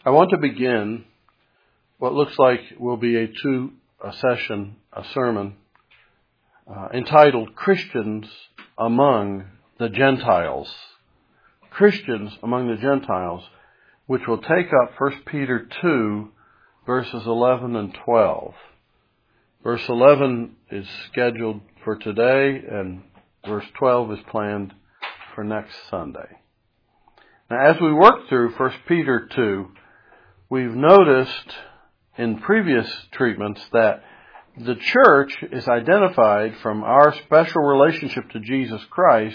I want to begin what looks like will be a two-session sermon entitled Christians Among the Gentiles. Christians Among the Gentiles, which will take up 1 Peter 2, verses 11 and 12. Verse 11 is scheduled for today, and verse 12 is planned for next Sunday. Now, as we work through 1 Peter 2, we've noticed in previous treatments that the church is identified from our special relationship to Jesus Christ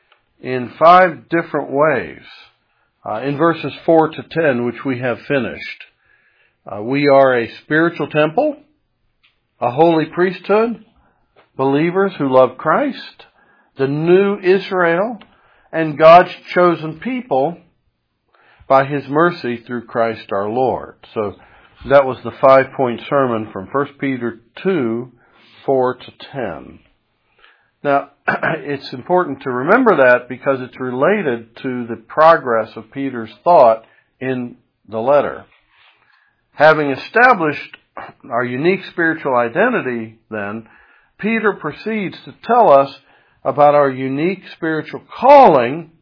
in 5 different ways. In verses 4 to 10, which we have finished, we are a spiritual temple, a holy priesthood, believers who love Christ, the new Israel, and God's chosen people by His mercy through Christ our Lord. So that was the 5-point sermon from 1 Peter 2, 4 to 10. Now, it's important to remember that because it's related to the progress of Peter's thought in the letter. Having established our unique spiritual identity, then, Peter proceeds to tell us about our unique spiritual calling.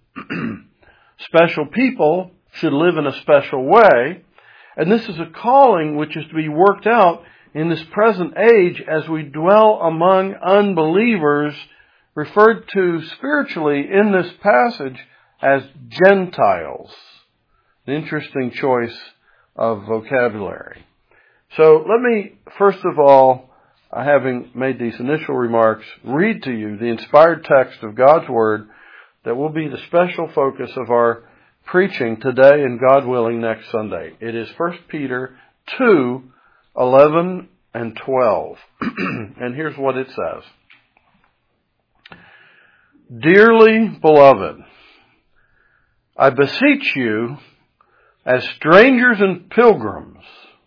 Special people should live in a special way. And this is a calling which is to be worked out in this present age as we dwell among unbelievers, referred to spiritually in this passage as Gentiles. An interesting choice of vocabulary. So let me, first of all, having made these initial remarks, read to you the inspired text of God's Word that will be the special focus of our preaching today and, God willing, next Sunday. It is 1 Peter 2, 11 and 12. And here's what it says. Dearly beloved, I beseech you, as strangers and pilgrims,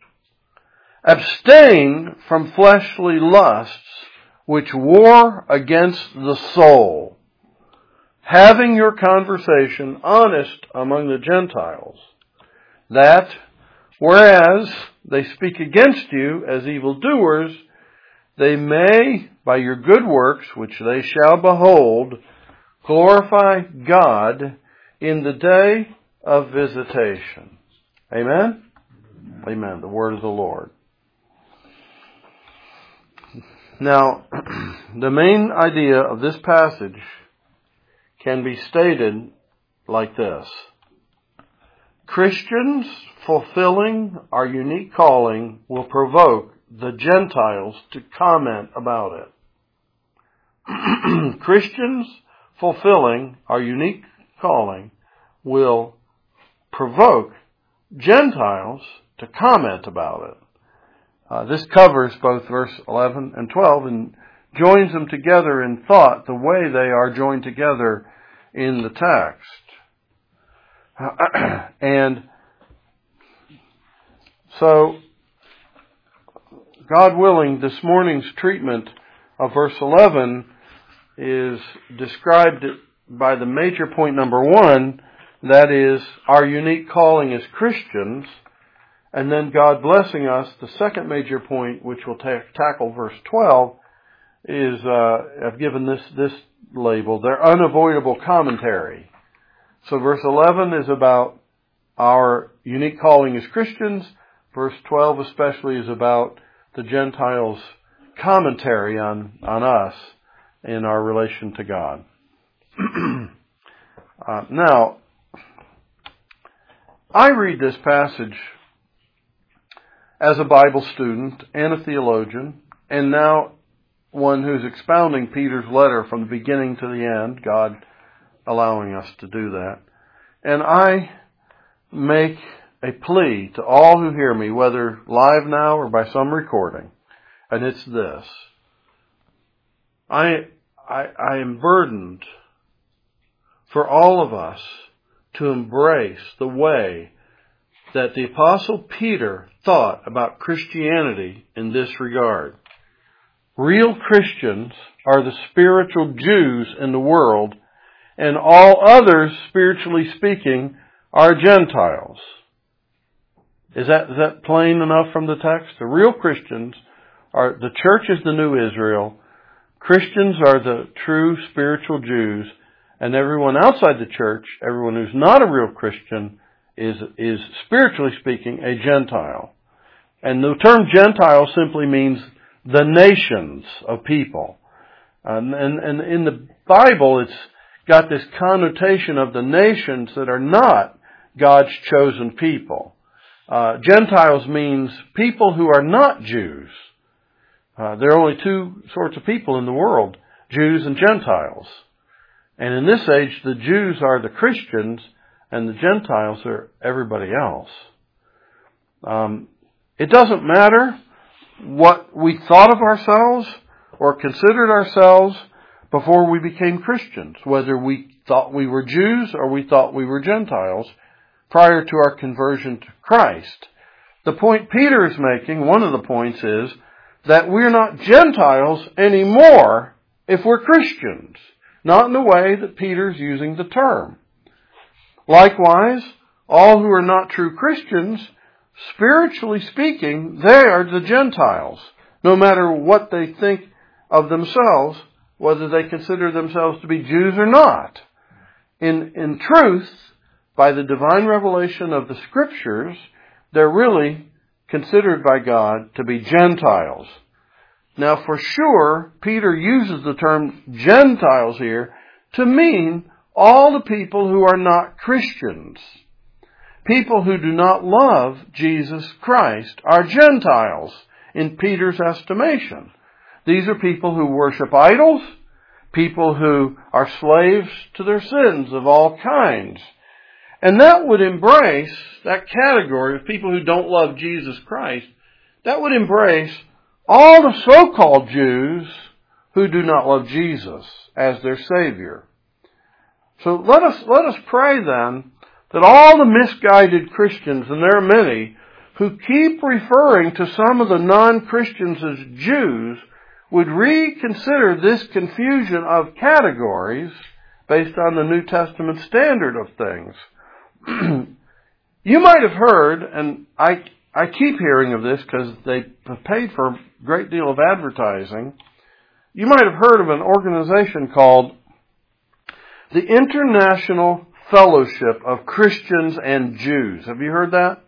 abstain from fleshly lusts which war against the soul, having your conversation honest among the Gentiles, that, whereas they speak against you as evildoers, they may, by your good works, which they shall behold, glorify God in the day of visitation. Amen? Amen. The word of the Lord. Now, the main idea of this passage can be stated like this. Christians fulfilling our unique calling will provoke the Gentiles to comment about it. Christians fulfilling our unique calling will provoke Gentiles to comment about it. This covers both verse 11 and 12 and joins them together in thought the way they are joined together in the text. And so, God willing, this morning's treatment of verse 11 is described by the major point number 1, that is, our unique calling as Christians, and then God blessing us, the second major point, which will tackle verse 12, is, I've given this label, their unavoidable commentary. So verse 11 is about our unique calling as Christians. Verse 12 especially is about the Gentiles' commentary on us in our relation to God. Now, I read this passage as a Bible student and a theologian, and now one who's expounding Peter's letter from the beginning to the end, God allowing us to do that. And I make a plea to all who hear me, whether live now or by some recording, and it's this. I am burdened for all of us to embrace the way that the Apostle Peter thought about Christianity in this regard. Real Christians are the spiritual Jews in the world, and all others, spiritually speaking, are Gentiles. Is that plain enough from the text? The real Christians are, the church is the new Israel. Christians are the true spiritual Jews. And everyone outside the church, everyone who's not a real Christian, is spiritually speaking a Gentile. And the term Gentile simply means the nations of people. And in the Bible, it's got this connotation of the nations that are not God's chosen people. Gentiles means people who are not Jews. There are only two sorts of people in the world, Jews and Gentiles. And in this age, the Jews are the Christians and the Gentiles are everybody else. It doesn't matter what we thought of ourselves or considered ourselves before we became Christians, whether we thought we were Jews or we thought we were Gentiles prior to our conversion to Christ. The point Peter is making, one of the points is that we're not Gentiles anymore if we're Christians. Not in the way that Peter's using the term. Likewise, all who are not true Christians, spiritually speaking, they are the Gentiles, no matter what they think of themselves, whether they consider themselves to be Jews or not. In truth, by the divine revelation of the Scriptures, they're really considered by God to be Gentiles. Now, for sure, Peter uses the term Gentiles here to mean all the people who are not Christians. People who do not love Jesus Christ are Gentiles in Peter's estimation. These are people who worship idols, people who are slaves to their sins of all kinds. And that would embrace, that category of people who don't love Jesus Christ, that would embrace all the so-called Jews who do not love Jesus as their Savior. So let us pray then that all the misguided Christians, and there are many, who keep referring to some of the non-Christians as Jews, would reconsider this confusion of categories based on the New Testament standard of things. You might have heard, and I keep hearing of this because they have paid for a great deal of advertising. You might have heard of an organization called the International Fellowship of Christians and Jews. Have you heard that?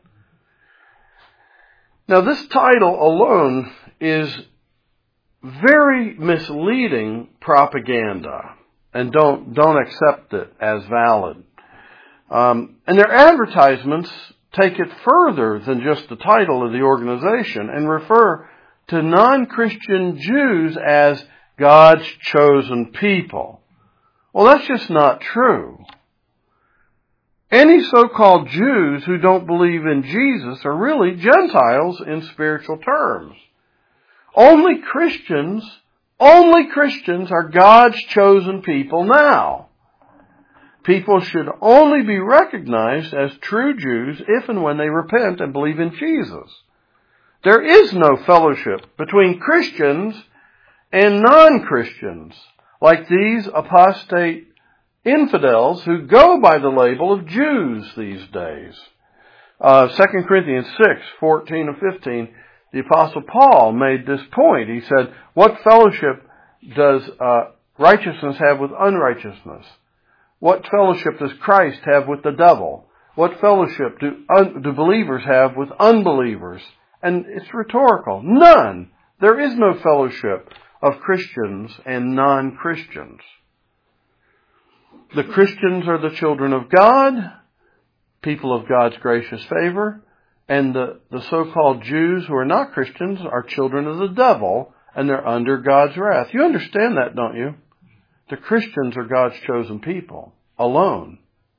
Now, this title alone is very misleading propaganda, and don't accept it as valid. And their advertisements take it further than just the title of the organization and refer to non-Christian Jews as God's chosen people. Well, that's just not true. Any so-called Jews who don't believe in Jesus are really Gentiles in spiritual terms. Only Christians are God's chosen people now. People should only be recognized as true Jews if and when they repent and believe in Jesus. There is no fellowship between Christians and non-Christians, like these apostate infidels who go by the label of Jews these days. 2 Corinthians 6:14 and 15, the Apostle Paul made this point. He said, what fellowship does righteousness have with unrighteousness? What fellowship does Christ have with the devil? What fellowship do believers have with unbelievers? And it's rhetorical. None. There is no fellowship of Christians and non-Christians. The Christians are the children of God, people of God's gracious favor, and the so-called Jews who are not Christians are children of the devil, and they're under God's wrath. You understand that, don't you? The Christians are God's chosen people, alone.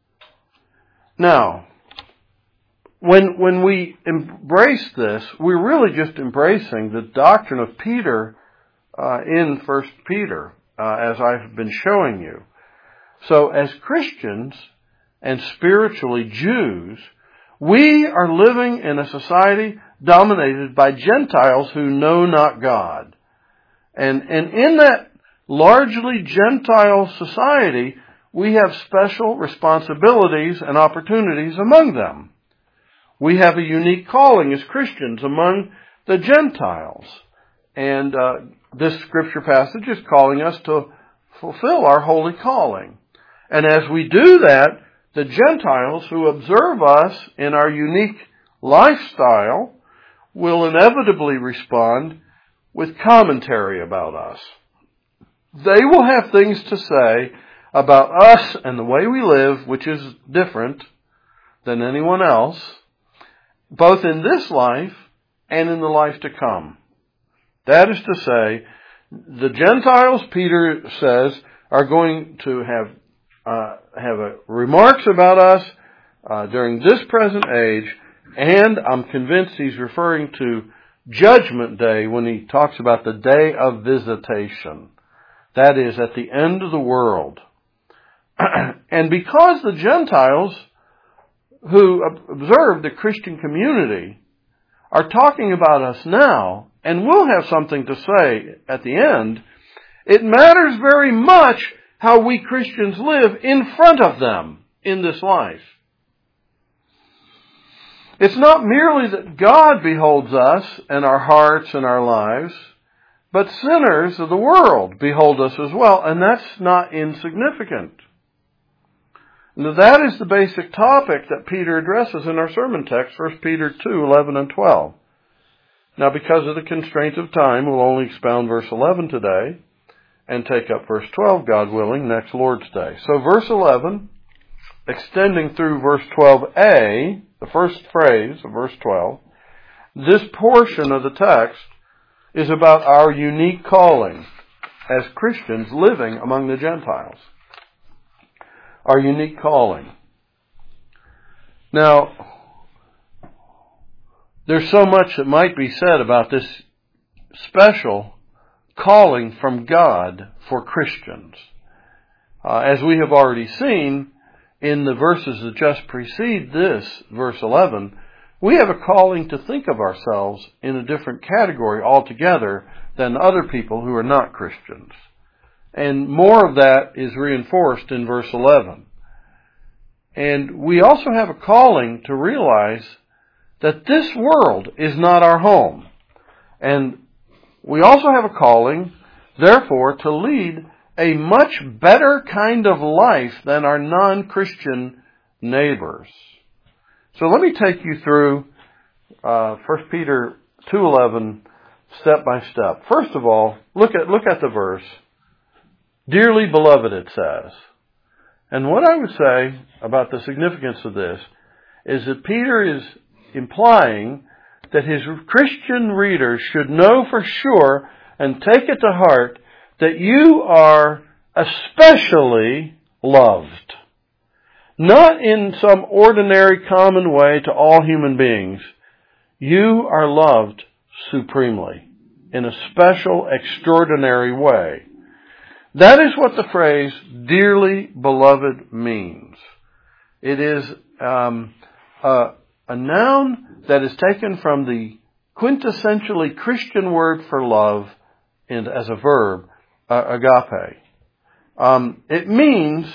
Now, when we embrace this, we're really just embracing the doctrine of Peter in 1 Peter, as I've been showing you. So as Christians and spiritually Jews, we are living in a society dominated by Gentiles who know not God. And in that largely Gentile society, we have special responsibilities and opportunities among them. we have a unique calling as Christians among the Gentiles. And this scripture passage is calling us to fulfill our holy calling. And as we do that, the Gentiles who observe us in our unique lifestyle will inevitably respond with commentary about us. They will have things to say about us and the way we live, which is different than anyone else, both in this life and in the life to come. That is to say, the Gentiles, Peter says, are going to have remarks about us during this present age, and I'm convinced he's referring to Judgment Day when he talks about the day of visitation. That is, at the end of the world. And because the Gentiles who observe the Christian community are talking about us now, and will have something to say at the end, it matters very much how we Christians live in front of them in this life. It's not merely that God beholds us and our hearts and our lives, but sinners of the world behold us as well, and that's not insignificant. Now, that is the basic topic that Peter addresses in our sermon text, 1 Peter 2:11 and 12. Now, because of the constraints of time, we'll only expound verse 11 today and take up verse 12, God willing, next Lord's Day. So verse 11, extending through verse 12a, the first phrase of verse 12, this portion of the text is about our unique calling as Christians living among the Gentiles. Our unique calling. Now, there's so much that might be said about this special calling from God for Christians. As we have already seen in the verses that just precede this, verse 11, we have a calling to think of ourselves in a different category altogether than other people who are not Christians. And more of that is reinforced in verse 11. And we also have a calling to realize that this world is not our home. And we also have a calling, therefore, to lead a much better kind of life than our non-Christian neighbors. So let me take you through 1 Peter 2:11 step by step. First of all, look at the verse. Dearly beloved, it says. And what I would say about the significance of this is that Peter is implying that his Christian readers should know for sure and take it to heart that you are especially loved. Not in some ordinary common way to all human beings. You are loved supremely, in a special, extraordinary way. That is what the phrase, dearly beloved, means. It is a noun that is taken from the quintessentially Christian word for love and as a verb, agape. It means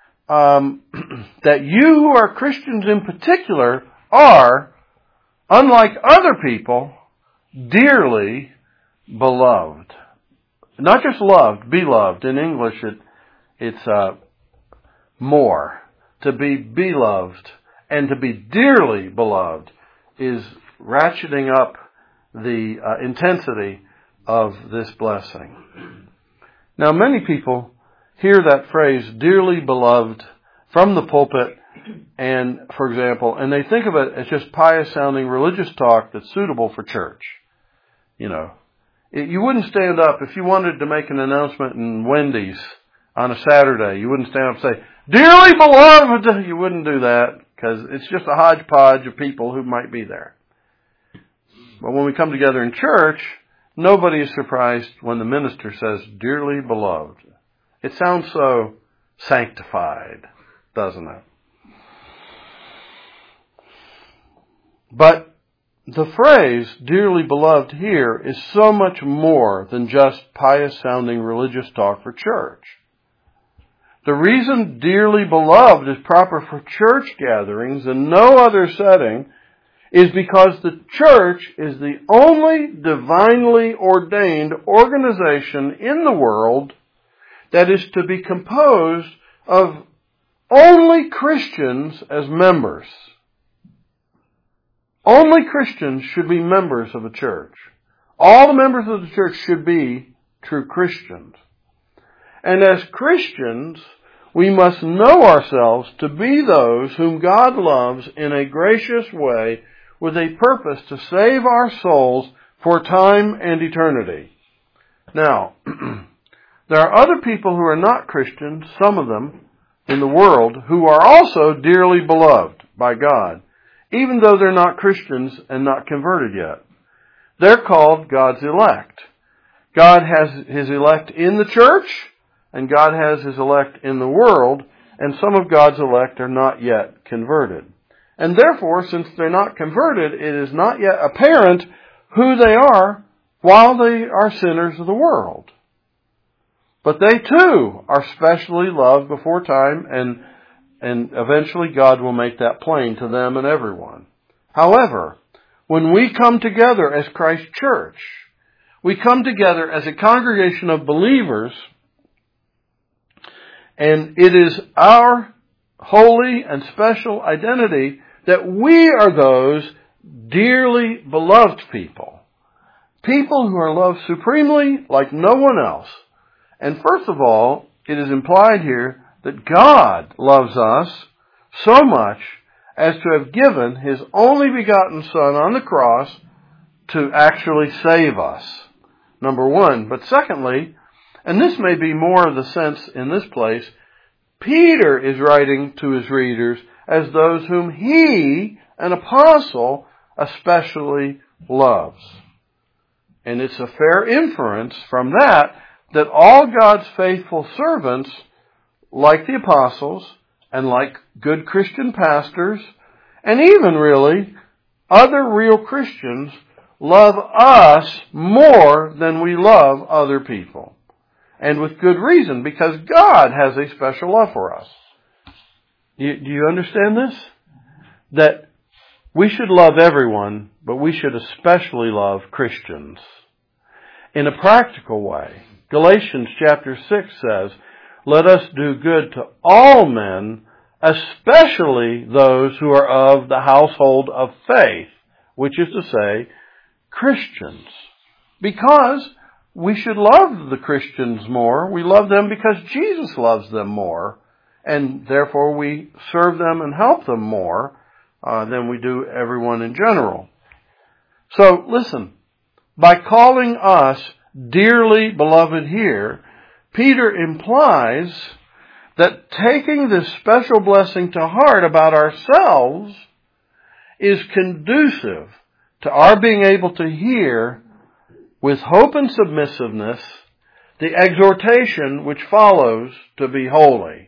that you who are Christians in particular are, unlike other people, dearly beloved. Not just loved, beloved. In English, it's more. To be beloved and to be dearly beloved is ratcheting up the intensity of this blessing. Now, many people hear that phrase, dearly beloved, from the pulpit, and, for example, and they think of it as just pious-sounding religious talk that's suitable for church. You know, you wouldn't stand up if you wanted to make an announcement in Wendy's on a Saturday. You wouldn't stand up and say, dearly beloved. You wouldn't do that because it's just a hodgepodge of people who might be there. But when we come together in church, nobody is surprised when the minister says, dearly beloved. It sounds so sanctified, doesn't it? But the phrase, dearly beloved, here is so much more than just pious-sounding religious talk for church. The reason dearly beloved is proper for church gatherings and no other setting is because the church is the only divinely ordained organization in the world that is to be composed of only Christians as members. Only Christians should be members of a church. All the members of the church should be true Christians. And as Christians, we must know ourselves to be those whom God loves in a gracious way with a purpose to save our souls for time and eternity. Now, there are other people who are not Christians, some of them, in the world, who are also dearly beloved by God, even though they're not Christians and not converted yet. They're called God's elect. God has His elect in the church, and God has His elect in the world, and some of God's elect are not yet converted. And therefore, since they're not converted, it is not yet apparent who they are while they are sinners of the world. But they too are specially loved before time, and eventually God will make that plain to them and everyone. However, when we come together as Christ's church, we come together as a congregation of believers, and it is our holy and special identity that we are those dearly beloved people. People who are loved supremely like no one else. And first of all, it is implied here that God loves us so much as to have given His only begotten Son on the cross to actually save us. Number one. But secondly, and this may be more of the sense in this place, Peter is writing to his readers as those whom he, an apostle, especially loves. And it's a fair inference from that all God's faithful servants, like the apostles, and like good Christian pastors, and even really other real Christians, love us more than we love other people. And with good reason, because God has a special love for us. Do you understand this? That we should love everyone, but we should especially love Christians. In a practical way, Galatians chapter 6 says, "Let us do good to all men, especially those who are of the household of faith," which is to say, Christians. Because we should love the Christians more. We love them because Jesus loves them more. And therefore we serve them and help them more than we do everyone in general. So listen, by calling us dearly beloved here, Peter implies that taking this special blessing to heart about ourselves is conducive to our being able to hear with hope and submissiveness the exhortation which follows to be holy.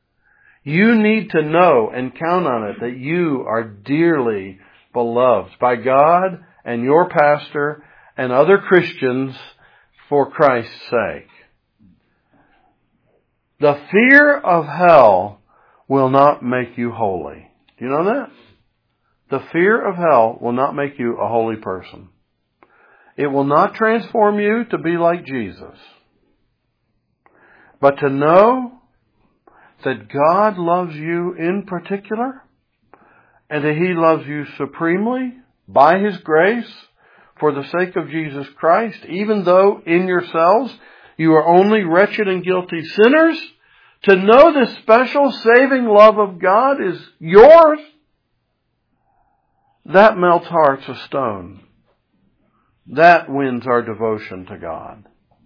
You need to know and count on it that you are dearly beloved by God and your pastor and other Christians for Christ's sake. The fear of hell will not make you holy. Do you know that? The fear of hell will not make you a holy person. It will not transform you to be like Jesus. But to know that God loves you in particular, and that He loves you supremely by His grace for the sake of Jesus Christ, even though in yourselves you are only wretched and guilty sinners, to know the special saving love of God is yours, that melts hearts of stone. That wins our devotion to God.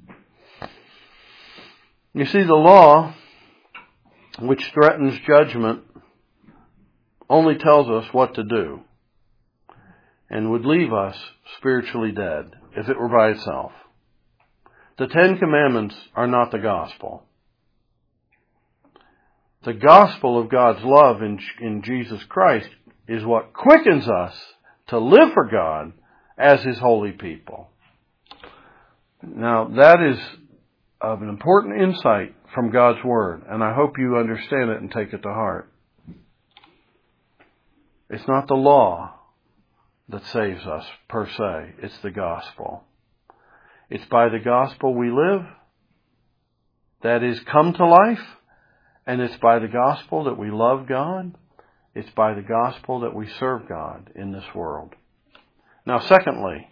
You see, the law, which threatens judgment, only tells us what to do and would leave us spiritually dead if it were by itself. The Ten Commandments are not the gospel. The gospel of God's love in Jesus Christ is what quickens us to live for God as His holy people. Now, that is of an important insight from God's Word, and I hope you understand it and take it to heart. It's not the law that saves us, per se. It's the gospel. It's by the gospel we live, that is, come to life, and it's by the gospel that we love God. It's by the gospel that we serve God in this world. Now, secondly,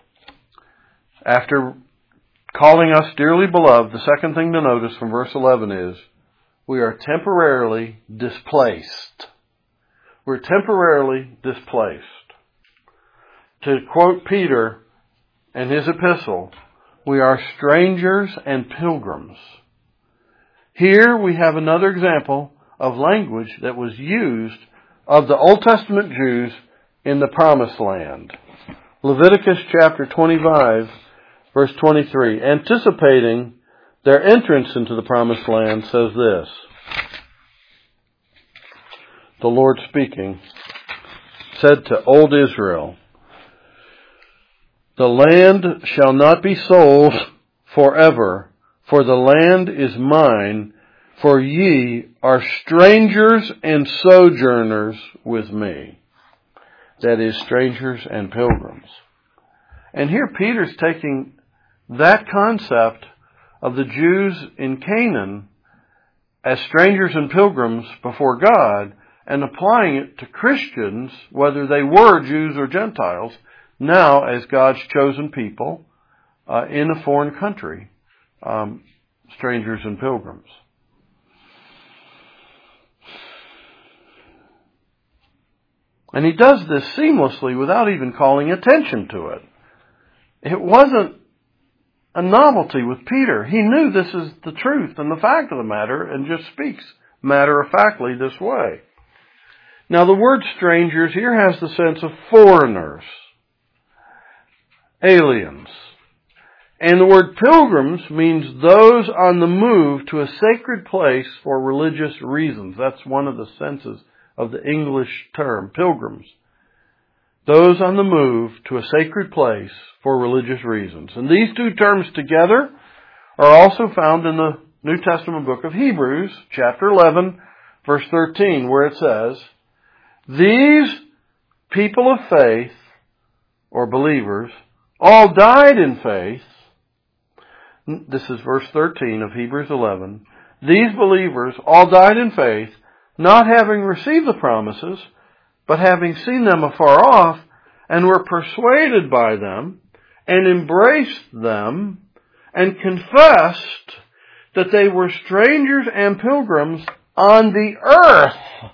after calling us dearly beloved, the second thing to notice from verse 11 is we are temporarily displaced. We're temporarily displaced. To quote Peter in his epistle, we are strangers and pilgrims. Here we have another example of language that was used of the Old Testament Jews in the Promised Land. Leviticus chapter 25, verse 23, anticipating their entrance into the Promised Land, says this. The Lord speaking said to old Israel, "The land shall not be sold forever, for the land is mine, for ye are strangers and sojourners with me." That is, strangers and pilgrims. And here Peter's taking that concept of the Jews in Canaan as strangers and pilgrims before God and applying it to Christians, whether they were Jews or Gentiles, now as God's chosen people in a foreign country, strangers and pilgrims. And he does this seamlessly without even calling attention to it. It wasn't a novelty with Peter. He knew this is the truth and the fact of the matter and just speaks matter-of-factly this way. Now the word strangers here has the sense of foreigners, aliens. And the word pilgrims means those on the move to a sacred place for religious reasons. That's one of the senses of the English term, pilgrims. Those on the move to a sacred place for religious reasons. And these two terms together are also found in the New Testament book of Hebrews, chapter 11, verse 13, where it says, "These people of faith," or believers, "all died in faith." This is verse 13 of Hebrews 11. "These believers all died in faith, not having received the promises, but having seen them afar off, and were persuaded by them, and embraced them, and confessed that they were strangers and pilgrims on the earth."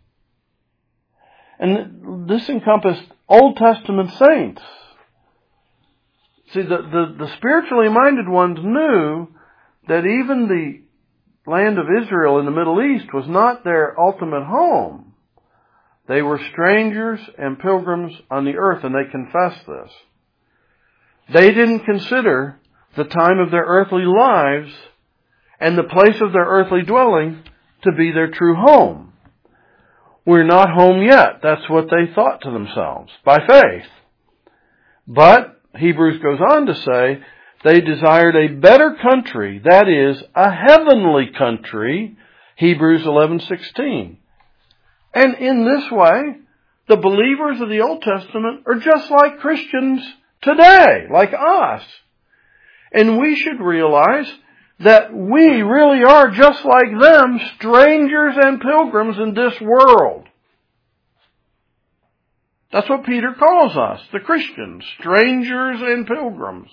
And this encompassed Old Testament saints. See, the spiritually minded ones knew that even the land of Israel in the Middle East was not their ultimate home. They were strangers and pilgrims on the earth, and they confessed this. They didn't consider the time of their earthly lives and the place of their earthly dwelling to be their true home. We're not home yet. That's what they thought to themselves, by faith. But Hebrews goes on to say they desired a better country, that is, a heavenly country, Hebrews 11:16. And in this way, the believers of the Old Testament are just like Christians today, like us. And we should realize that we really are just like them, strangers and pilgrims in this world. That's what Peter calls us, the Christians, strangers and pilgrims.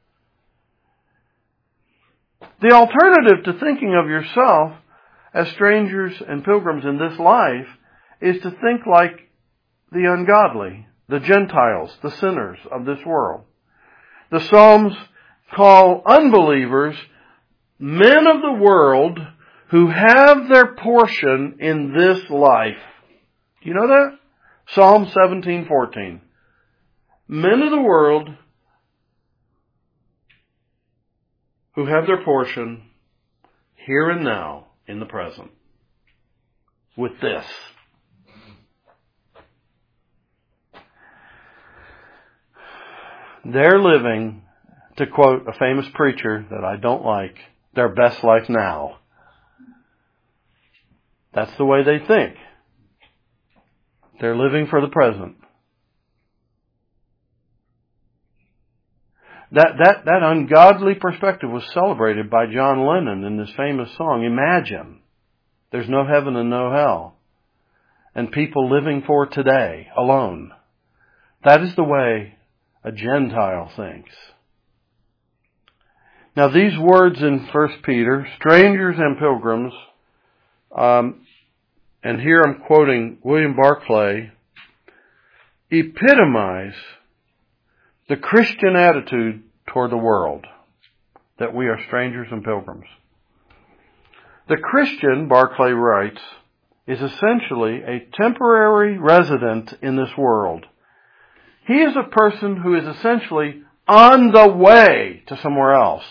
The alternative to thinking of yourself as strangers and pilgrims in this life is to think like the ungodly, the Gentiles, the sinners of this world. The Psalms call unbelievers men of the world who have their portion in this life. Do you know that? Psalm 17:14. Men of the world who have their portion here and now in the present with this. They're living, to quote a famous preacher that I don't like, their best life now. That's the way they think. They're living for the present. That ungodly perspective was celebrated by John Lennon in this famous song, Imagine. There's no heaven and no hell. And people living for today alone. That is the way a Gentile thinks. Now these words in 1 Peter, strangers and pilgrims, and here I'm quoting William Barclay, epitomize the Christian attitude toward the world, that we are strangers and pilgrims. The Christian, Barclay writes, is essentially a temporary resident in this world. He is a person who is essentially on the way to somewhere else.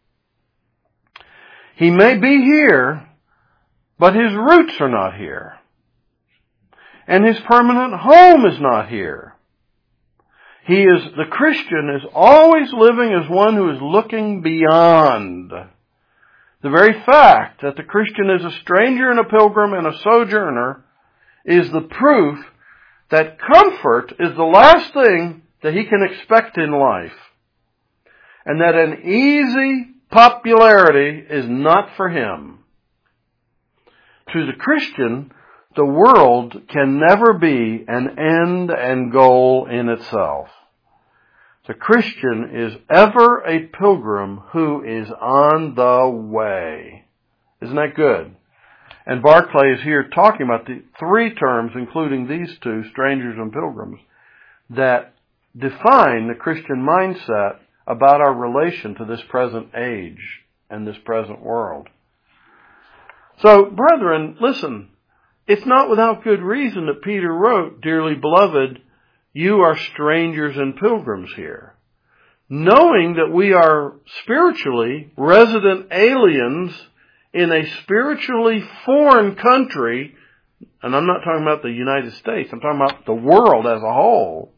He may be here, but his roots are not here. And his permanent home is not here. The Christian is always living as one who is looking beyond. The very fact that the Christian is a stranger and a pilgrim and a sojourner is the proof that comfort is the last thing that he can expect in life. And that an easy popularity is not for him. To the Christian, the world can never be an end and goal in itself. The Christian is ever a pilgrim who is on the way. Isn't that good? And Barclay is here talking about the three terms, including these two, strangers and pilgrims, that define the Christian mindset about our relation to this present age and this present world. So, brethren, listen, it's not without good reason that Peter wrote, "Dearly beloved, you are strangers and pilgrims here," knowing that we are spiritually resident aliens in a spiritually foreign country, and I'm not talking about the United States, I'm talking about the world as a whole,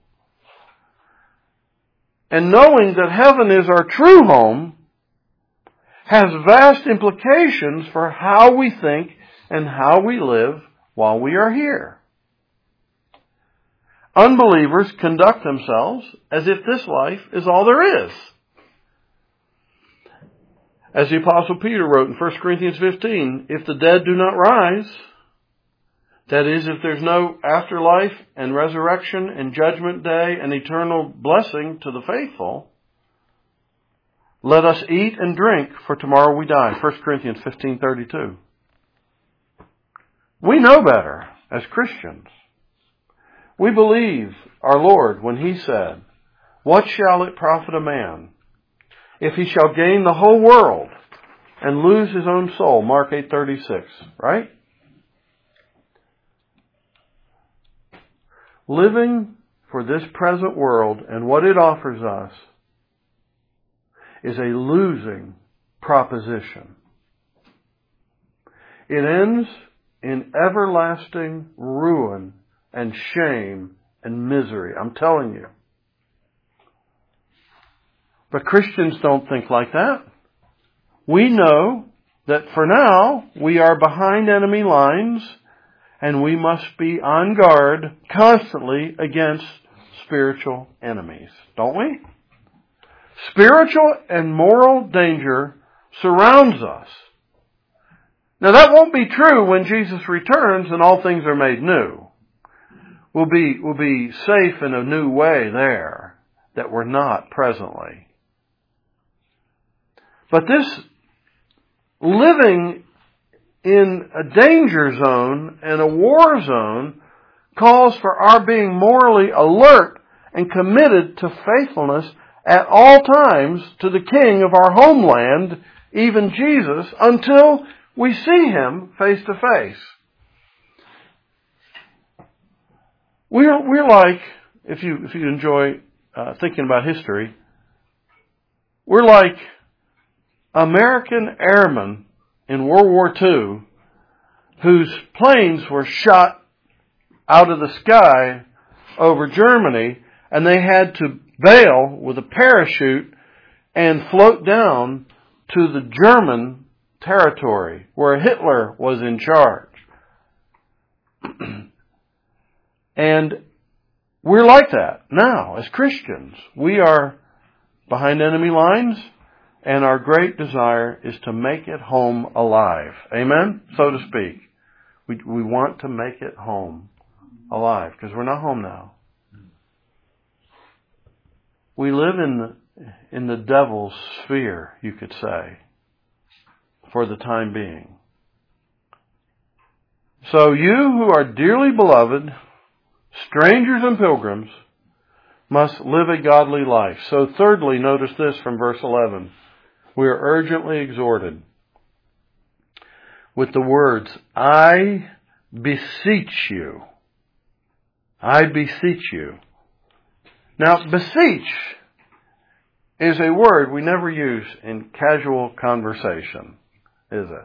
and knowing that heaven is our true home, has vast implications for how we think and how we live while we are here. Unbelievers conduct themselves as if this life is all there is. As the Apostle Peter wrote in 1 Corinthians 15, if the dead do not rise, that is, if there's no afterlife and resurrection and judgment day and eternal blessing to the faithful, let us eat and drink, for tomorrow we die. 1 Corinthians 15:32. We know better as Christians. We believe our Lord when He said, "What shall it profit a man if he shall gain the whole world and lose his own soul?" Mark 8:36, right? Living for this present world and what it offers us is a losing proposition. It ends in everlasting ruin and shame and misery. I'm telling you. But Christians don't think like that. We know that for now we are behind enemy lines and we must be on guard constantly against spiritual enemies, don't we? Spiritual and moral danger surrounds us. Now that won't be true when Jesus returns and all things are made new. We'll be safe in a new way there that we're not presently. But this living in a danger zone and a war zone calls for our being morally alert and committed to faithfulness at all times to the King of our homeland, even Jesus, until we see Him face to face. We're like, if you enjoy thinking about history, we're like American airmen in World War II whose planes were shot out of the sky over Germany, and they had to bail with a parachute and float down to the German territory where Hitler was in charge. And we're like that now as Christians. We are behind enemy lines, and our great desire is to make it home alive. Amen? So to speak. We want to make it home alive, because we're not home now. We live in the devil's sphere, you could say, for the time being. So you who are dearly beloved, strangers and pilgrims, must live a godly life. So thirdly, notice this from verse 11. We are urgently exhorted with the words, I beseech you. I beseech you. Now, beseech is a word we never use in casual conversation, is it?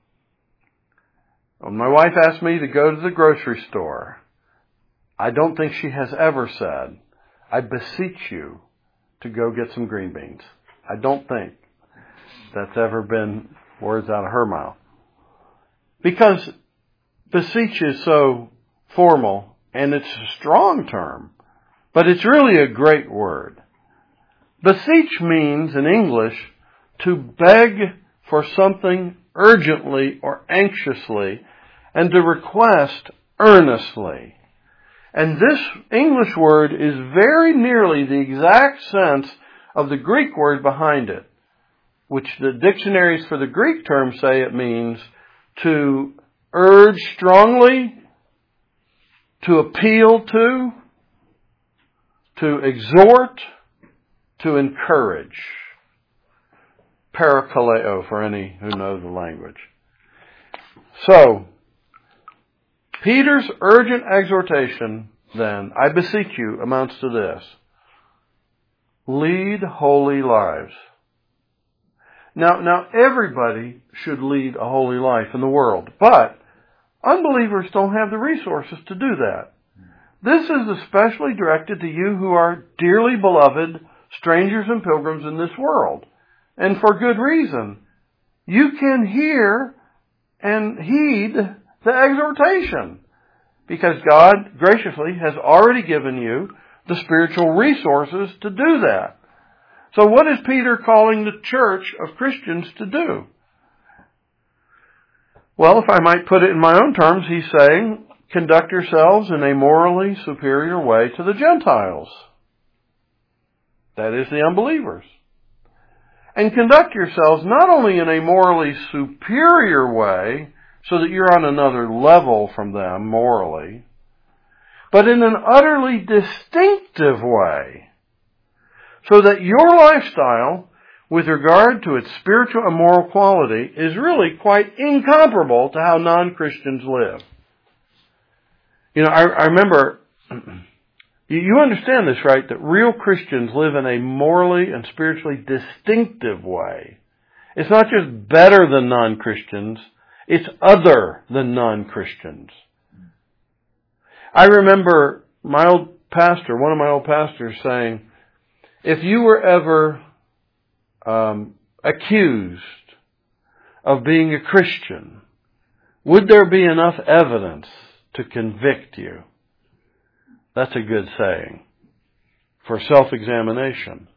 When my wife asked me to go to the grocery store, I don't think she has ever said, I beseech you to go get some green beans. I don't think that's ever been words out of her mouth. Because beseech is so formal, and it's a strong term, but it's really a great word. Beseech means, in English, to beg for something urgently or anxiously, and to request earnestly. And this English word is very nearly the exact sense of the Greek word behind it, which the dictionaries for the Greek term say it means to urge strongly, to appeal to exhort, to encourage. Parakaleo for any who know the language. So, Peter's urgent exhortation, then, I beseech you, amounts to this. Lead holy lives. Now everybody should lead a holy life in the world, but unbelievers don't have the resources to do that. This is especially directed to you who are dearly beloved strangers and pilgrims in this world, and for good reason. You can hear and heed the exhortation, because God graciously has already given you the spiritual resources to do that. So what is Peter calling the church of Christians to do? Well, if I might put it in my own terms, he's saying, conduct yourselves in a morally superior way to the Gentiles. That is the unbelievers. And conduct yourselves not only in a morally superior way, so that you're on another level from them morally, but in an utterly distinctive way, so that your lifestyle, with regard to its spiritual and moral quality, is really quite incomparable to how non-Christians live. You know, I remember, you understand this, right? That real Christians live in a morally and spiritually distinctive way. It's not just better than non-Christians, it's other than non-Christians. I remember one of my old pastors saying, if you were ever accused of being a Christian, would there be enough evidence to convict you? That's a good saying for self-examination.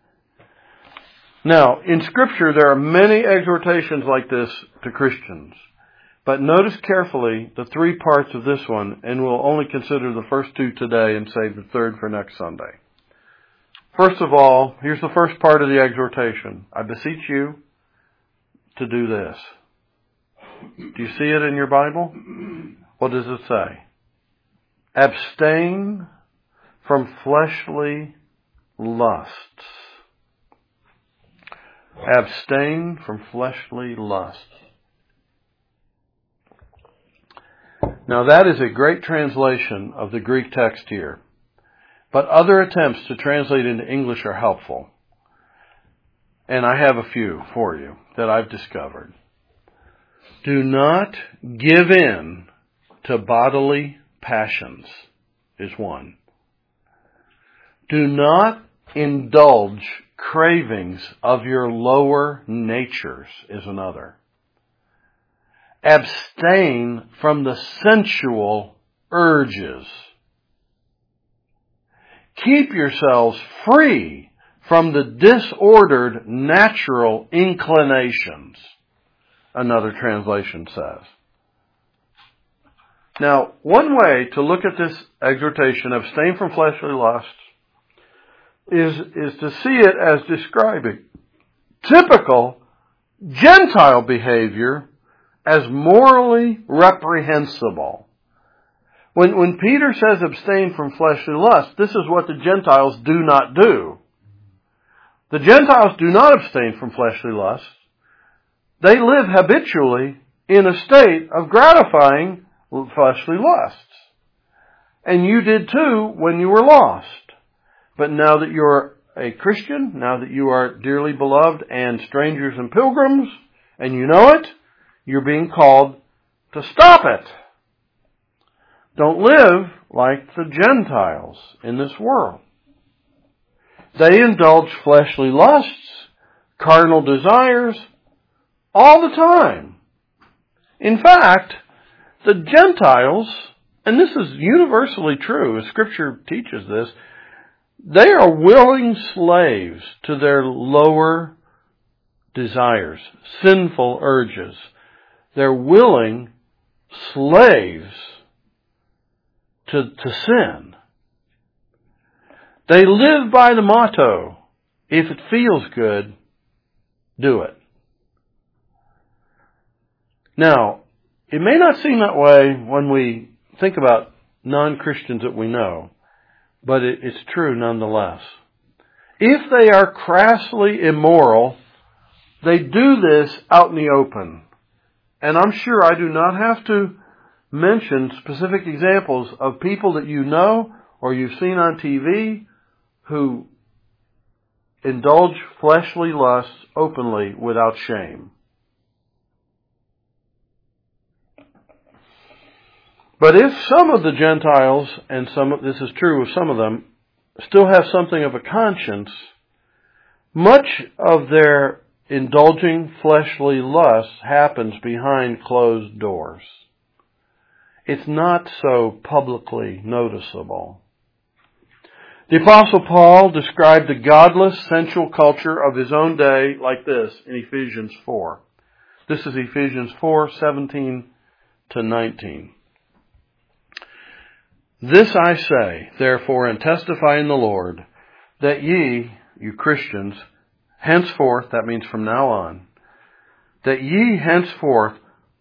Now, in Scripture, there are many exhortations like this to Christians. But notice carefully the three parts of this one, and we'll only consider the first two today and save the third for next Sunday. First of all, here's the first part of the exhortation. I beseech you to do this. Do you see it in your Bible? What does it say? Abstain from fleshly lusts. Abstain from fleshly lusts. Now that is a great translation of the Greek text here. But other attempts to translate into English are helpful. And I have a few for you that I've discovered. Do not give in to bodily passions is one. Do not indulge cravings of your lower natures is another. Abstain from the sensual urges. Keep yourselves free from the disordered natural inclinations, another translation says. Now, one way to look at this exhortation, abstain from fleshly lusts, is to see it as describing typical Gentile behavior as morally reprehensible. When Peter says abstain from fleshly lust, this is what the Gentiles do not do. The Gentiles do not abstain from fleshly lusts. They live habitually in a state of gratifying fleshly lusts. And you did too when you were lost. But now that you're a Christian, now that you are dearly beloved and strangers and pilgrims, and you know it, you're being called to stop it. Don't live like the Gentiles in this world. They indulge fleshly lusts, carnal desires, all the time. In fact, the Gentiles, and this is universally true, as Scripture teaches this, they are willing slaves to their lower desires, sinful urges. They're willing slaves to sin. They live by the motto, if it feels good, do it. Now, it may not seem that way when we think about non-Christians that we know, but it's true nonetheless. If they are crassly immoral, they do this out in the open. And I'm sure I do not have to mention specific examples of people that you know or you've seen on TV who indulge fleshly lusts openly without shame. But if some of the Gentiles, and this is true of some of them, still have something of a conscience, much of their indulging fleshly lusts happens behind closed doors. It's not so publicly noticeable. The Apostle Paul described the godless, sensual culture of his own day like this in Ephesians 4. This is Ephesians 4:17 to 19. This I say, therefore, and testify in the Lord, that ye, you Christians, henceforth, that means from now on, that ye henceforth,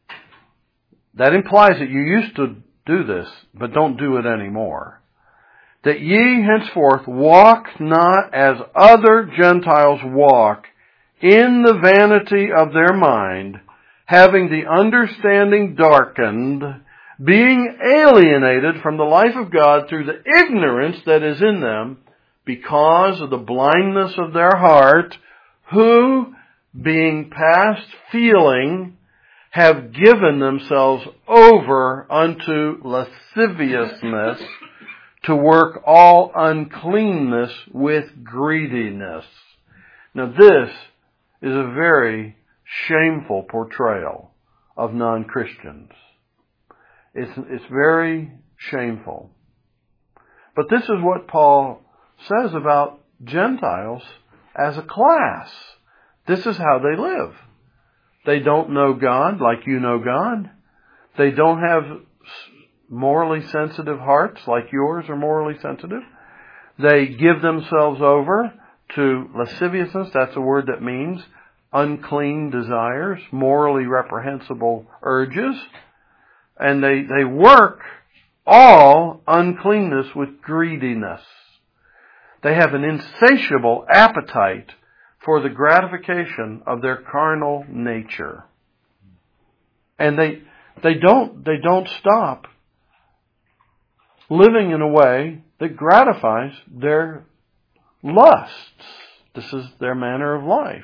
that implies that you used to do this, but don't do it anymore. That ye henceforth walk not as other Gentiles walk, in the vanity of their mind, having the understanding darkened, being alienated from the life of God through the ignorance that is in them, because of the blindness of their heart, who, being past feeling, have given themselves over unto lasciviousness, to work all uncleanness with greediness. Now this is a very shameful portrayal of non-Christians. It's very shameful. But this is what Paul says about Gentiles as a class. This is how they live. They don't know God like you know God. They don't have morally sensitive hearts like yours are morally sensitive. They give themselves over to lasciviousness. That's a word that means unclean desires, morally reprehensible urges. And they work all uncleanness with greediness. They have an insatiable appetite for the gratification of their carnal nature. And they don't stop living in a way that gratifies their lusts. This is their manner of life.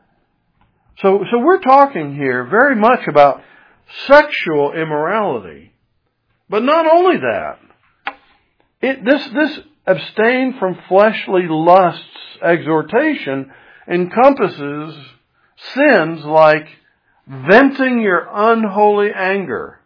So we're talking here very much about sexual immorality. But not only that, this abstain from fleshly lusts exhortation encompasses sins like venting your unholy anger,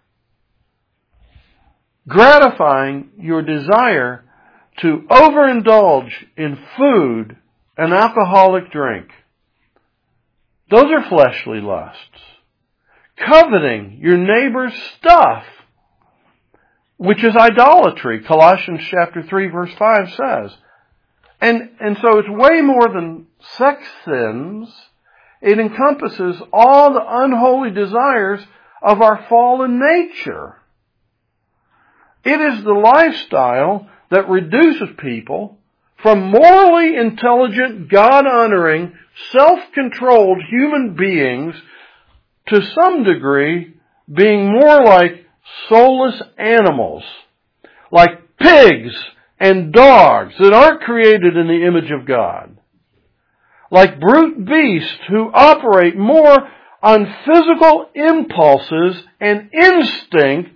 gratifying your desire to overindulge in food an alcoholic drink. Those are fleshly lusts. Coveting your neighbor's stuff, which is idolatry, Colossians chapter 3 verse 5 says. And so it's way more than sex sins. It encompasses all the unholy desires of our fallen nature. It is the lifestyle that reduces people from morally intelligent, God-honoring, self-controlled human beings to some degree being more like soulless animals, like pigs and dogs that aren't created in the image of God, like brute beasts who operate more on physical impulses and instinct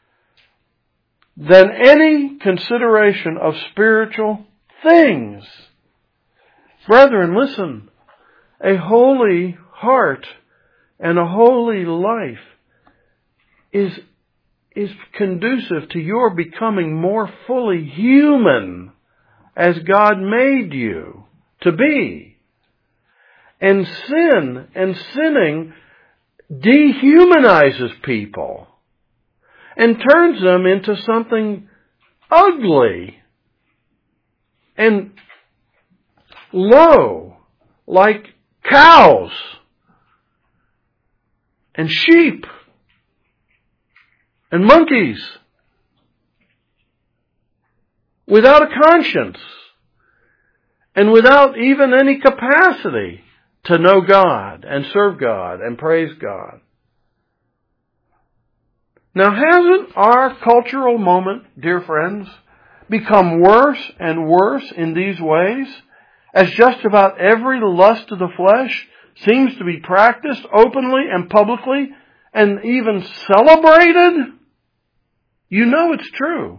than any consideration of spiritual things. Brethren, listen, a holy heart and a holy life is conducive to your becoming more fully human as God made you to be. And sin and sinning dehumanizes people and turns them into something ugly and low, like cows and sheep and monkeys, without a conscience and without even any capacity to know God and serve God and praise God. Now, hasn't our cultural moment, dear friends, become worse and worse in these ways, as just about every lust of the flesh seems to be practiced openly and publicly and even celebrated? You know it's true.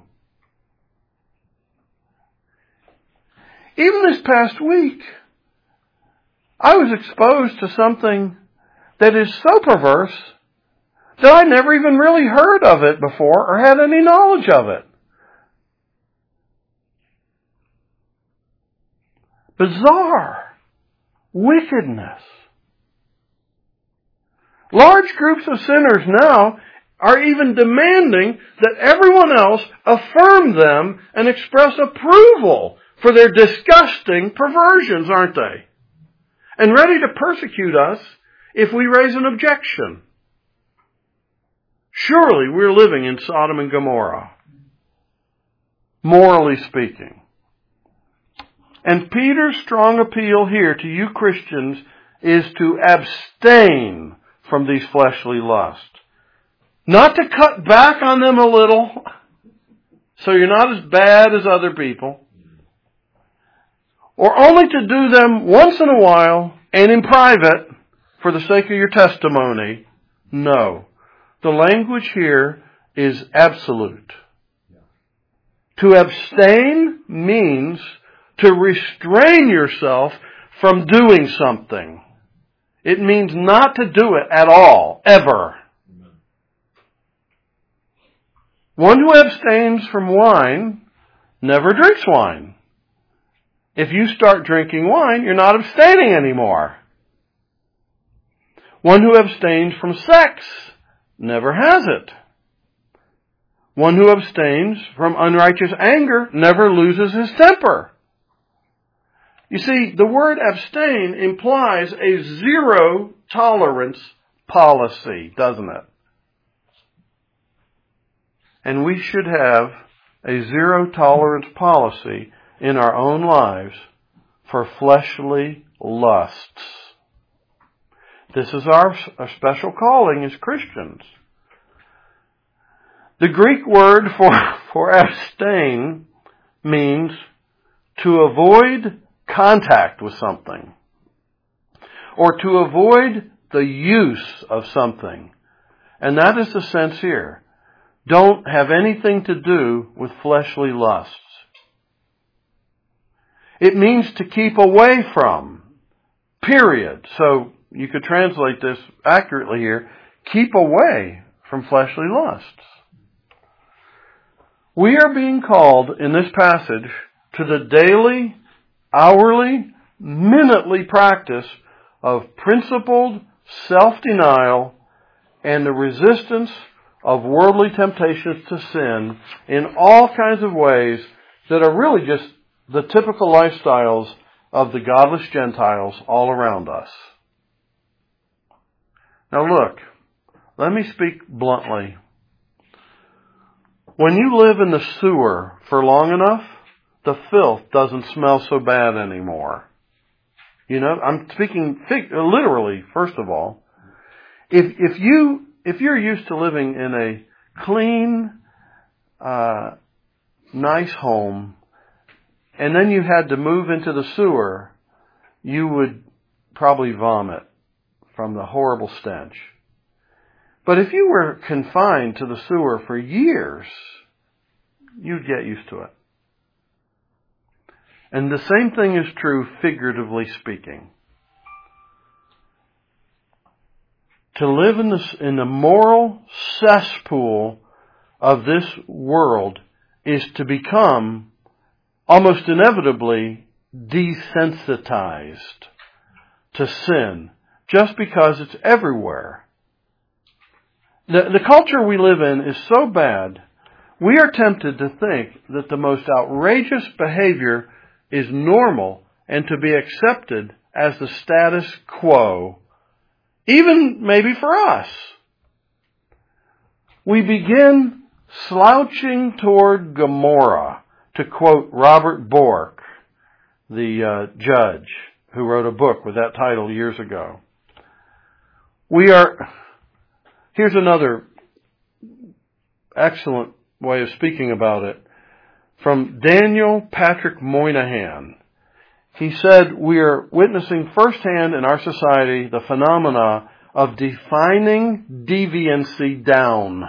Even this past week, I was exposed to something that is so perverse that I never even really heard of it before or had any knowledge of it. Bizarre wickedness. Large groups of sinners now are even demanding that everyone else affirm them and express approval for their disgusting perversions, aren't they? And ready to persecute us if we raise an objection. Surely we're living in Sodom and Gomorrah, morally speaking. And Peter's strong appeal here to you Christians is to abstain from these fleshly lusts. Not to cut back on them a little, so you're not as bad as other people. Or only to do them once in a while and in private for the sake of your testimony. No. The language here is absolute. To abstain means to restrain yourself from doing something. It means not to do it at all, ever. One who abstains from wine never drinks wine. If you start drinking wine, you're not abstaining anymore. One who abstains from sex never has it. One who abstains from unrighteous anger never loses his temper. You see, the word abstain implies a zero tolerance policy, doesn't it? And we should have a zero tolerance policy in our own lives for fleshly lusts. This is our special calling as Christians. The Greek word for abstain means to avoid contact with something, or to avoid the use of something. And that is the sense here. Don't have anything to do with fleshly lusts. It means to keep away from, period. So you could translate this accurately here. Keep away from fleshly lusts. We are being called in this passage to the daily, hourly, minutely practice of principled self-denial and the resistance of worldly temptations to sin in all kinds of ways that are really just the typical lifestyles of the godless Gentiles all around us. Now look, let me speak bluntly. When you live in the sewer for long enough, the filth doesn't smell so bad anymore. You know, I'm speaking literally, first of all. If you're used to living in a clean, nice home, and then you had to move into the sewer, you would probably vomit from the horrible stench. But if you were confined to the sewer for years, you'd get used to it. And the same thing is true figuratively speaking. To live in the moral cesspool of this world is to become almost inevitably desensitized to sin just because it's everywhere. The culture we live in is so bad, we are tempted to think that the most outrageous behavior is normal and to be accepted as the status quo, even maybe for us. We begin slouching toward Gomorrah, to quote Robert Bork, the judge who wrote a book with that title years ago. Here's another excellent way of speaking about it. From Daniel Patrick Moynihan. He said, we are witnessing firsthand in our society the phenomena of defining deviancy down,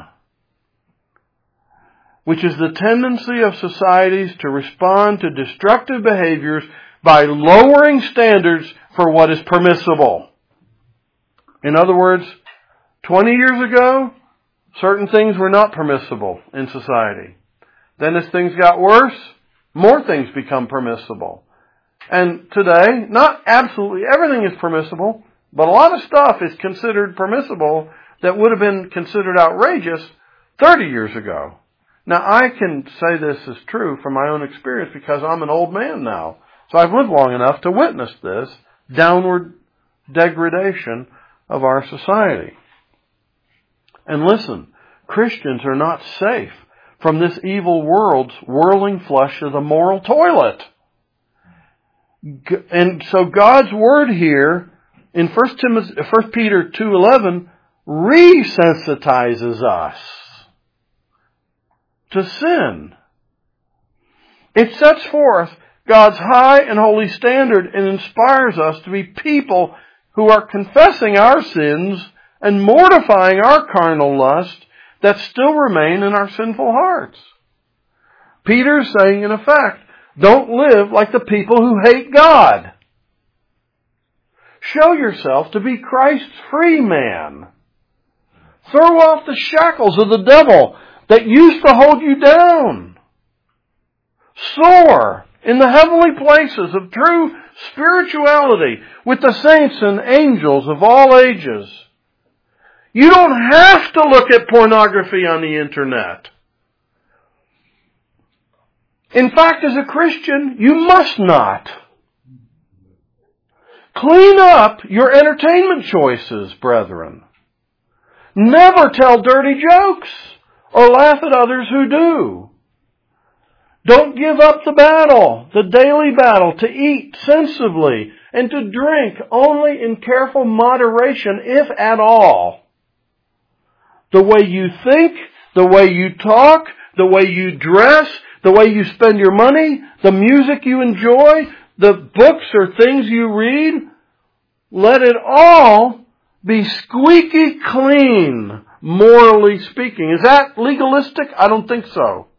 which is the tendency of societies to respond to destructive behaviors by lowering standards for what is permissible. In other words, 20 years ago, certain things were not permissible in society. Then as things got worse, more things become permissible. And today, not absolutely everything is permissible, but a lot of stuff is considered permissible that would have been considered outrageous 30 years ago. Now, I can say this is true from my own experience because I'm an old man now. So I've lived long enough to witness this downward degradation of our society. And listen, Christians are not safe from this evil world's whirling flush of the moral toilet. And so God's word here in 1 Peter 2:11 resensitizes us to sin. It sets forth God's high and holy standard and inspires us to be people who are confessing our sins and mortifying our carnal lust that still remain in our sinful hearts. Peter's saying, in effect, don't live like the people who hate God. Show yourself to be Christ's free man. Throw off the shackles of the devil that used to hold you down. Soar in the heavenly places of true spirituality with the saints and angels of all ages. You don't have to look at pornography on the internet. In fact, as a Christian, you must not. Clean up your entertainment choices, brethren. Never tell dirty jokes or laugh at others who do. Don't give up the battle, the daily battle, to eat sensibly and to drink only in careful moderation, if at all. The way you think, the way you talk, the way you dress, the way you spend your money, the music you enjoy, the books or things you read, let it all be squeaky clean, morally speaking. Is that legalistic? I don't think so.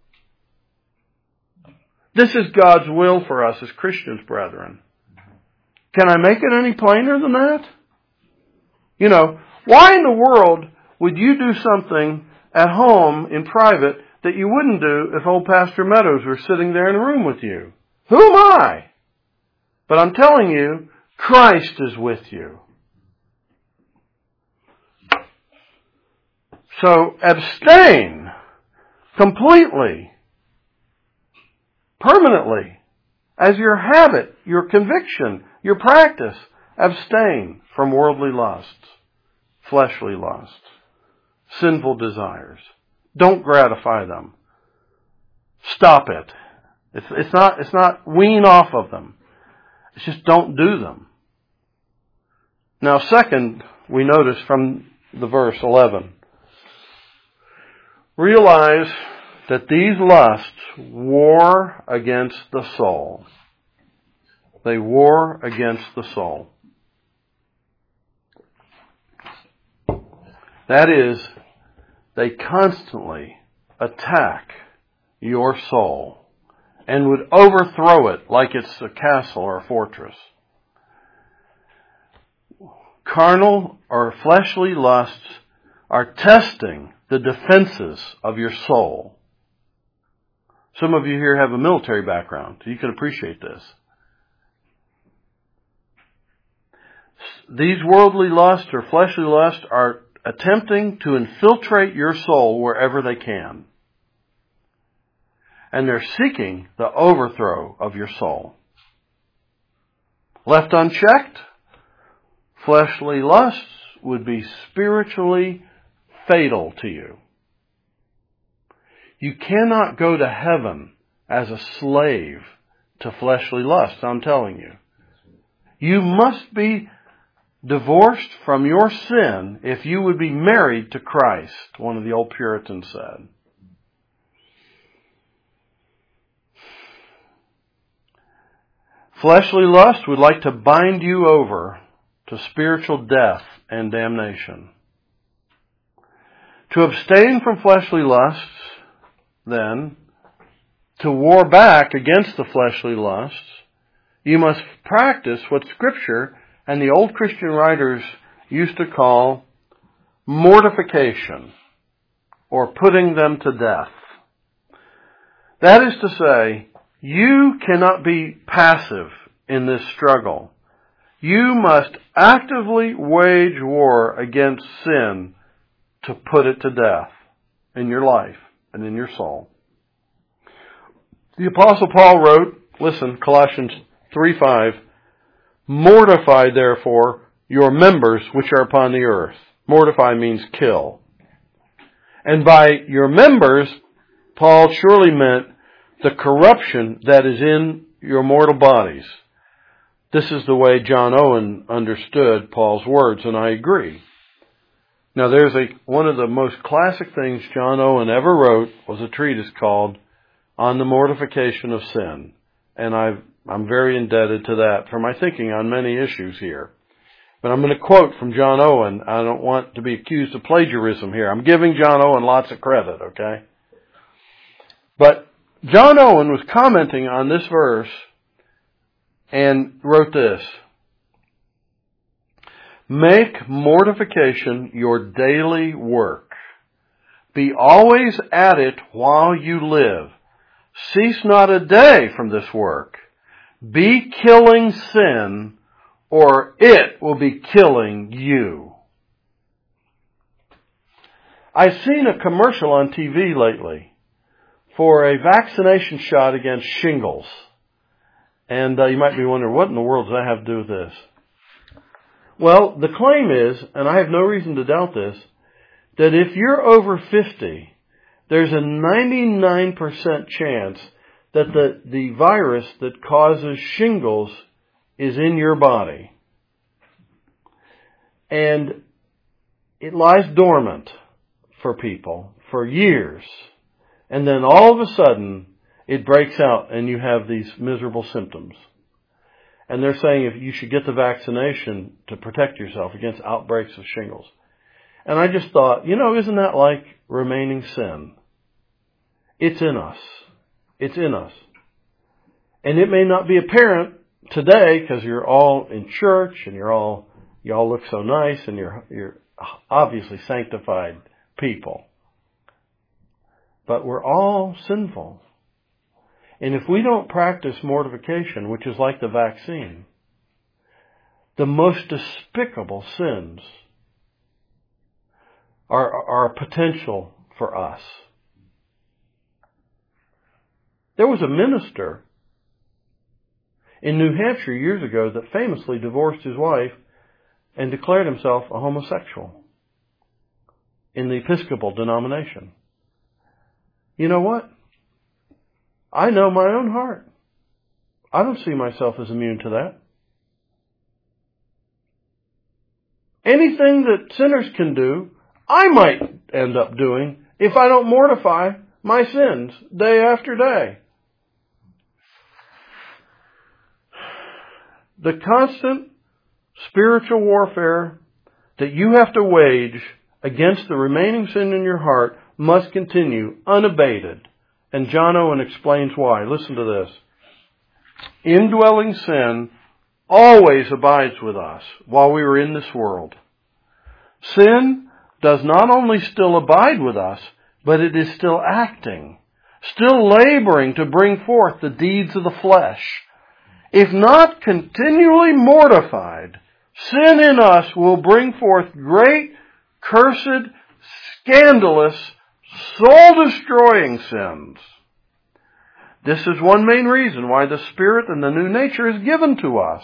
This is God's will for us as Christians, brethren. Can I make it any plainer than that? You know, why in the world would you do something at home in private that you wouldn't do if old Pastor Meadows were sitting there in a room with you? Who am I? But I'm telling you, Christ is with you. So abstain completely, permanently, as your habit, your conviction, your practice. Abstain from worldly lusts, fleshly lusts, sinful desires. Don't gratify them. Stop it. It's not wean off of them. It's just don't do them. Now, second, we notice from the verse 11, realize that these lusts war against the soul. They war against the soul. That is, they constantly attack your soul and would overthrow it like it's a castle or a fortress. Carnal or fleshly lusts are testing the defenses of your soul. Some of you here have a military background. You can appreciate this. These worldly lusts or fleshly lusts are attempting to infiltrate your soul wherever they can. And they're seeking the overthrow of your soul. Left unchecked, fleshly lusts would be spiritually fatal to you. You cannot go to heaven as a slave to fleshly lusts, I'm telling you. You must be divorced from your sin if you would be married to Christ, one of the old Puritans said. Fleshly lust would like to bind you over to spiritual death and damnation. To abstain from fleshly lusts, then, to war back against the fleshly lusts, you must practice what Scripture and the old Christian writers used to call mortification, or putting them to death. That is to say, you cannot be passive in this struggle. You must actively wage war against sin to put it to death in your life and in your soul. The Apostle Paul wrote, listen, Colossians 3:5, mortify therefore your members which are upon the earth. Mortify means kill. And by your members, Paul surely meant the corruption that is in your mortal bodies. This is the way John Owen understood Paul's words, and I agree. Now there's one of the most classic things John Owen ever wrote was a treatise called On the Mortification of Sin. And I'm very indebted to that for my thinking on many issues here. But I'm going to quote from John Owen. I don't want to be accused of plagiarism here. I'm giving John Owen lots of credit, okay? But John Owen was commenting on this verse and wrote this. Make mortification your daily work. Be always at it while you live. Cease not a day from this work. Be killing sin, or it will be killing you. I've seen a commercial on TV lately for a vaccination shot against shingles. And you might be wondering, what in the world does that have to do with this? Well, the claim is, and I have no reason to doubt this, that if you're over 50, there's a 99% chance that the virus that causes shingles is in your body. And it lies dormant for people for years. And then all of a sudden, it breaks out and you have these miserable symptoms. And they're saying if you should get the vaccination to protect yourself against outbreaks of shingles. And I just thought, isn't that like remaining sin? It's in us. It's in us. And it may not be apparent today because you're all in church and you all look so nice and you're obviously sanctified people. But we're all sinful. And if we don't practice mortification, which is like the vaccine, the most despicable sins are a potential for us. There was a minister in New Hampshire years ago that famously divorced his wife and declared himself a homosexual in the Episcopal denomination. You know what? I know my own heart. I don't see myself as immune to that. Anything that sinners can do, I might end up doing if I don't mortify my sins day after day. The constant spiritual warfare that you have to wage against the remaining sin in your heart must continue unabated. And John Owen explains why. Listen to this. Indwelling sin always abides with us while we are in this world. Sin does not only still abide with us, but it is still acting, still laboring to bring forth the deeds of the flesh. If not continually mortified, sin in us will bring forth great, cursed, scandalous, soul-destroying sins. This is one main reason why the Spirit and the new nature is given to us,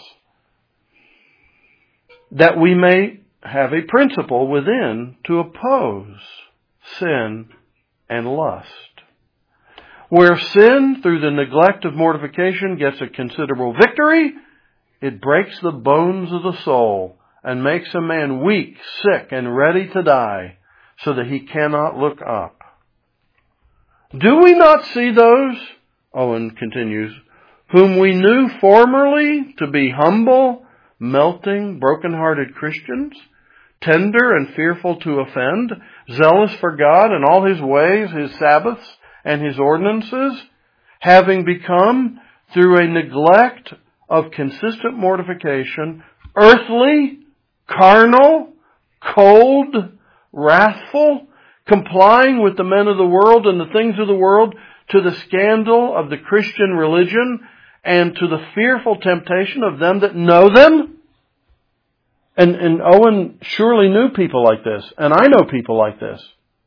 that we may have a principle within to oppose sin and lust. Where sin, through the neglect of mortification, gets a considerable victory, it breaks the bones of the soul and makes a man weak, sick, and ready to die, so that he cannot look up. Do we not see those, Owen continues, whom we knew formerly to be humble, melting, broken-hearted Christians, tender and fearful to offend, zealous for God and all His ways, His Sabbaths, and His ordinances, having become, through a neglect of consistent mortification, earthly, carnal, cold, wrathful, complying with the men of the world and the things of the world, to the scandal of the Christian religion, and to the fearful temptation of them that know them? And Owen surely knew people like this, and I know people like this.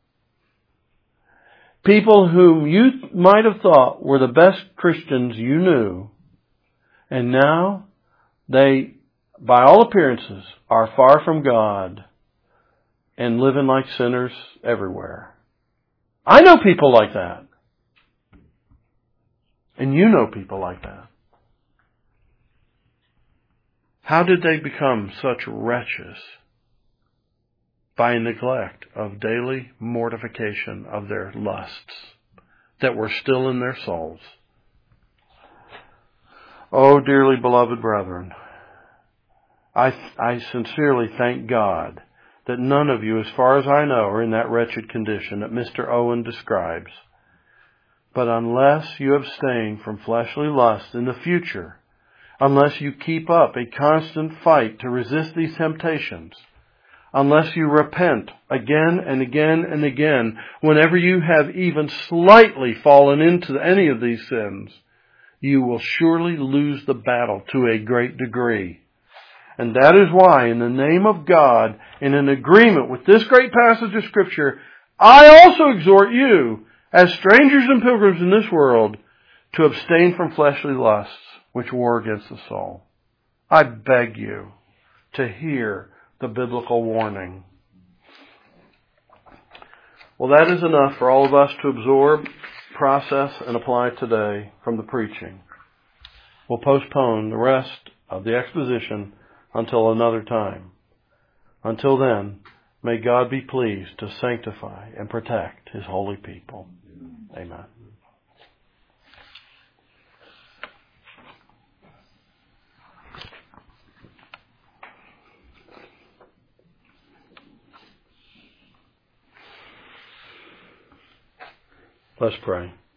People whom you might have thought were the best Christians you knew, and now they, by all appearances, are far from God and living like sinners everywhere. I know people like that. And you know people like that. How did they become such wretches? By neglect of daily mortification of their lusts that were still in their souls. Oh, dearly beloved brethren, I sincerely thank God that none of you, as far as I know, are in that wretched condition that Mr. Owen describes. But unless you abstain from fleshly lust in the future, unless you keep up a constant fight to resist these temptations, unless you repent again and again and again whenever you have even slightly fallen into any of these sins, you will surely lose the battle to a great degree. And that is why, in the name of God, in an agreement with this great passage of Scripture, I also exhort you, as strangers and pilgrims in this world, to abstain from fleshly lusts which war against the soul. I beg you to hear the biblical warning. Well, that is enough for all of us to absorb, process, and apply today from the preaching. We'll postpone the rest of the exposition until another time. Until then, may God be pleased to sanctify and protect His holy people. Amen. Let's pray.